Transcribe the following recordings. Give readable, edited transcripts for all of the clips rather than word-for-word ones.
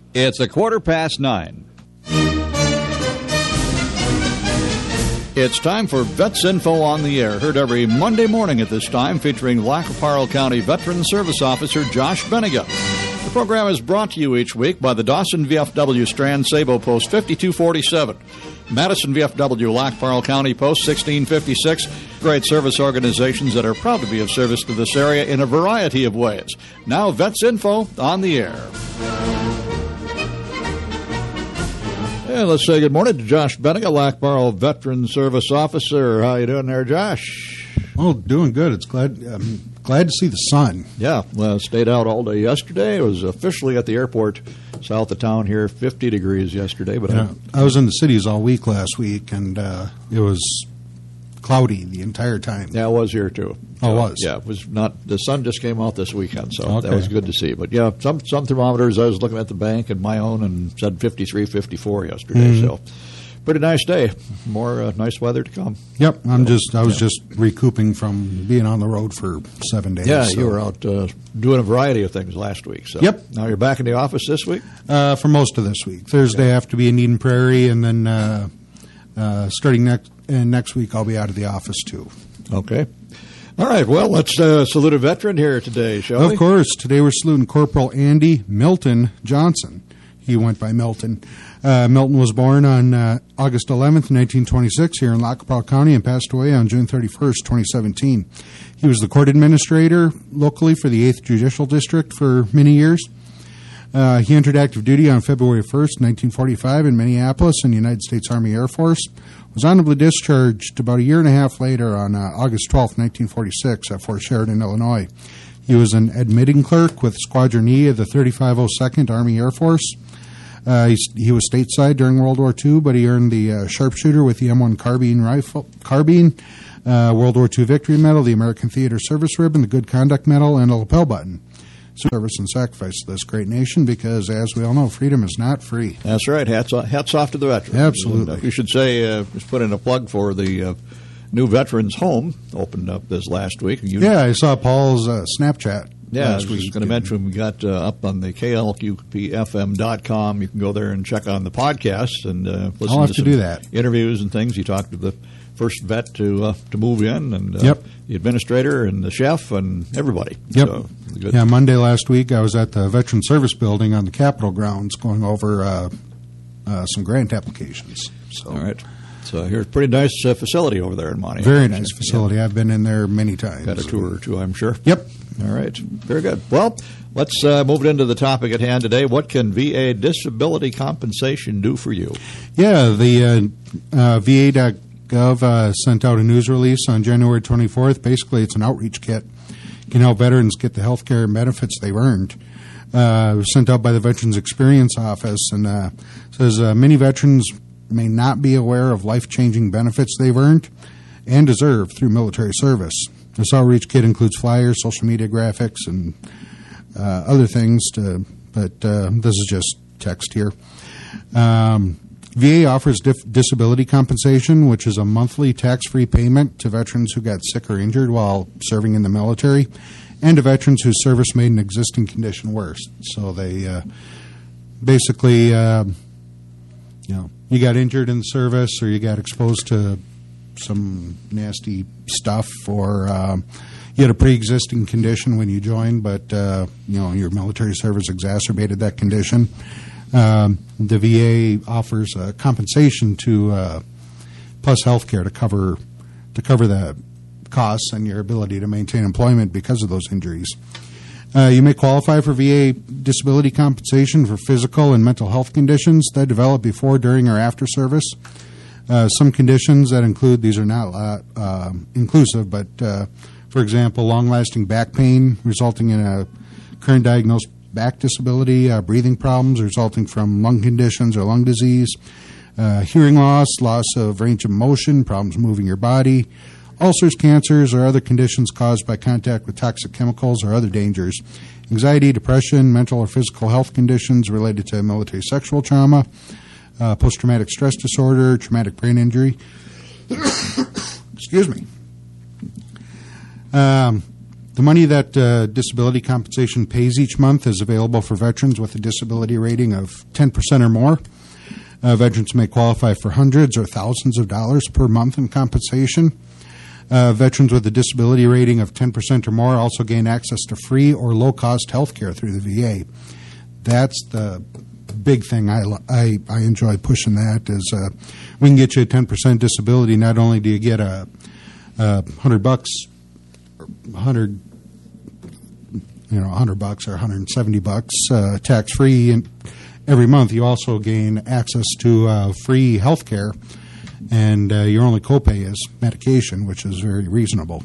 It's 9:15. It's time for Vets Info on the Air, heard every Monday morning at this time, featuring Lac qui Parle County Veteran Service Officer Josh Bennigan. The program is brought to you each week by the Dawson VFW Strand Sabo Post 5247, Madison VFW Lac qui Parle County Post 1656, great service organizations that are proud to be of service to this area in a variety of ways. Now, Vets Info on the Air. And let's say good morning to Josh Bennigan, Lac qui Parle Veteran Service Officer. How you doing there, Josh? Oh, doing good. It's glad to see the sun. Yeah, well, stayed out all day yesterday. I was officially at the airport south of town here, 50 degrees yesterday. But yeah, I was in the cities all week last week, and it was cloudy the entire time. Yeah, it was here too. Oh, it was? Yeah, it was not. The sun just came out this weekend, so that was good to see. But yeah, some thermometers, I was looking at the bank and my own, and said 53, 54 yesterday. So pretty nice day. More nice weather to come. Yep, I was just recouping from being on the road for 7 days. Yeah, so. You were out doing a variety of things last week. So. Yep. Now you're back in the office this week? For most of this week. Thursday I have to be in Eden Prairie, and then starting next week I'll be out of the office too. Okay. All right, well, let's salute a veteran here today, shall we? Of course. Today we're saluting Corporal Andy Milton Johnson. He went by Milton. Milton was born on August 11th, 1926, here in Lac qui Parle County, and passed away on June 31st, 2017. He was the court administrator locally for the 8th Judicial District for many years. He entered active duty on February 1st, 1945 in Minneapolis in the United States Army Air Force. Was honorably discharged about a year and a half later on August 12th, 1946 at Fort Sheridan, Illinois. He was an admitting clerk with Squadron E of the 3502nd Army Air Force. He was stateside during World War II, but he earned the sharpshooter with the M1 carbine, World War II Victory Medal, the American Theater Service Ribbon, the Good Conduct Medal, and a lapel button. Service and sacrifice to this great nation, because, as we all know, freedom is not free. That's right. Hats off to the veterans. Absolutely. And, you should say, just put in a plug for the new Veterans Home, opened up this last week. Yeah, I saw Paul's Snapchat. Yeah, I was just going to mention, we got up on the KLQPFM.com. You can go there and check on the podcast and listen to some interviews and things. You talked to the first vet to move in, and the administrator and the chef and everybody. Yep. So, yeah, Monday last week I was at the Veteran Service Building on the Capitol grounds going over some grant applications. So. All right. So here's a pretty nice facility over there in Monty. Very nice facility. Yeah. I've been in there many times. Got a tour or two, I'm sure. Yep. All right. Very good. Well, let's move it into the topic at hand today. What can VA disability compensation do for you? Yeah, the VA.gov sent out a news release on January 24th. Basically, it's an outreach kit. It can help veterans get the health care and benefits they've earned. It was sent out by the Veterans Experience Office, and says many veterans may not be aware of life-changing benefits they've earned and deserve through military service. This outreach kit includes flyers, social media graphics, and other things, but this is just text here. VA offers disability compensation, which is a monthly tax-free payment to veterans who got sick or injured while serving in the military, and to veterans whose service made an existing condition worse. So they basically, you got injured in the service, or you got exposed to some nasty stuff, or you had a pre-existing condition when you joined, but your military service exacerbated that condition. The VA offers compensation to plus health care to cover the costs and your ability to maintain employment because of those injuries. You may qualify for VA disability compensation for physical and mental health conditions that develop before, during, or after service. Some conditions that include, these are not inclusive, but for example, long-lasting back pain resulting in a current diagnosed back disability, breathing problems resulting from lung conditions or lung disease, hearing loss, loss of range of motion, problems moving your body, ulcers, cancers, or other conditions caused by contact with toxic chemicals or other dangers, anxiety, depression, mental or physical health conditions related to military sexual trauma, post-traumatic stress disorder, traumatic brain injury. Excuse me. The money that disability compensation pays each month is available for veterans with a disability rating of 10% or more. Veterans may qualify for hundreds or thousands of dollars per month in compensation. Veterans with a disability rating of 10% or more also gain access to free or low-cost health care through the VA. That's the big thing. I enjoy pushing that is we can get you a 10% disability. Not only do you get $100, $100 or $170 tax free every month. You also gain access to free health care, and your only copay is medication, which is very reasonable.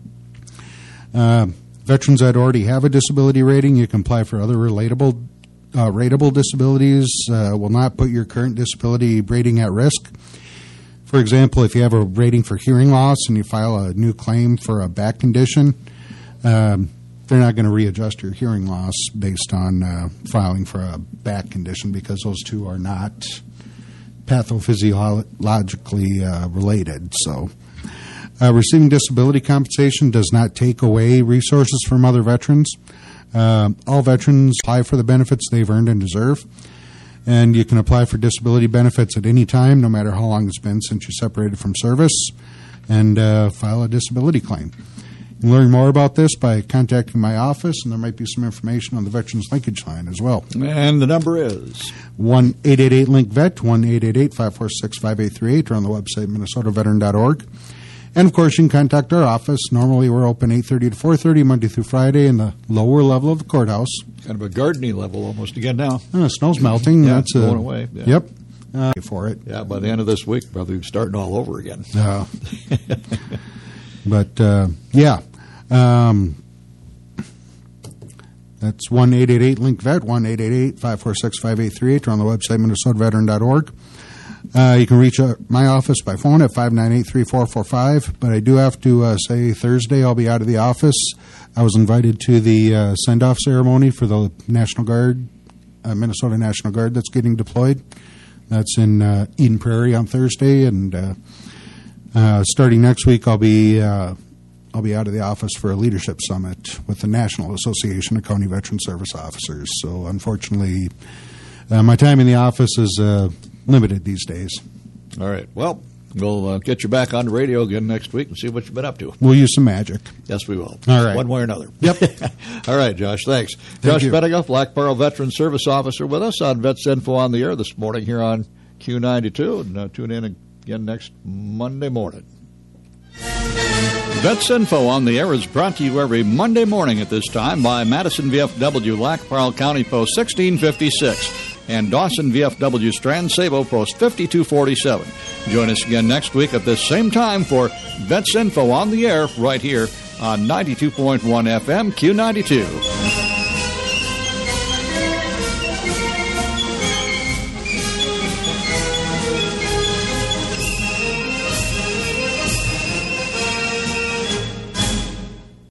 Veterans that already have a disability rating, you can apply for other rateable disabilities. Will not put your current disability rating at risk. For example, if you have a rating for hearing loss and you file a new claim for a back condition, they're not going to readjust your hearing loss based on filing for a back condition, because those two are not pathophysiologically related. So receiving disability compensation does not take away resources from other veterans. All veterans apply for the benefits they've earned and deserve, and you can apply for disability benefits at any time, no matter how long it's been since you separated from service, and file a disability claim. You can learn more about this by contacting my office, and there might be some information on the Veterans Linkage Line as well. And the number is 1-888-LINK-VET, 1-888-546-5838, or on the website minnesotaveteran.org. And, of course, you can contact our office. Normally we're open 8:30 to 4:30, Monday through Friday, in the lower level of the courthouse. Kind of a gardening level almost again now. Snow's melting. Yeah, that's going away. Yeah. Yep. For it. Yeah, by the end of this week, probably starting all over again. But, yeah. That's 1-888-LINK-VET, 1-888-546-5838, or on the website minnesotaveteran.org. You can reach my office by phone at 598-3445, but I do have to say Thursday I'll be out of the office. I was invited to the send-off ceremony for the National Guard, Minnesota National Guard that's getting deployed. That's in Eden Prairie on Thursday, and starting next week I'll be out of the office for a leadership summit with the National Association of County Veteran Service Officers. So unfortunately, my time in the office is limited these days. All right. Well, we'll get you back on the radio again next week and see what you've been up to. We'll use some magic. Yes, we will. All right. One way or another. Yep. All right, Josh. Thanks. Thank Josh Benega, Black Pearl Veteran Service Officer, with us on Vets Info on the Air this morning here on Q92. And tune in again next Monday morning. Vets Info on the Air is brought to you every Monday morning at this time by Madison VFW, Lac Pearl County Post 1656. And Dawson VFW Strand Sabo Post 5247. Join us again next week at this same time for Vets Info on the Air right here on 92.1 FM Q92.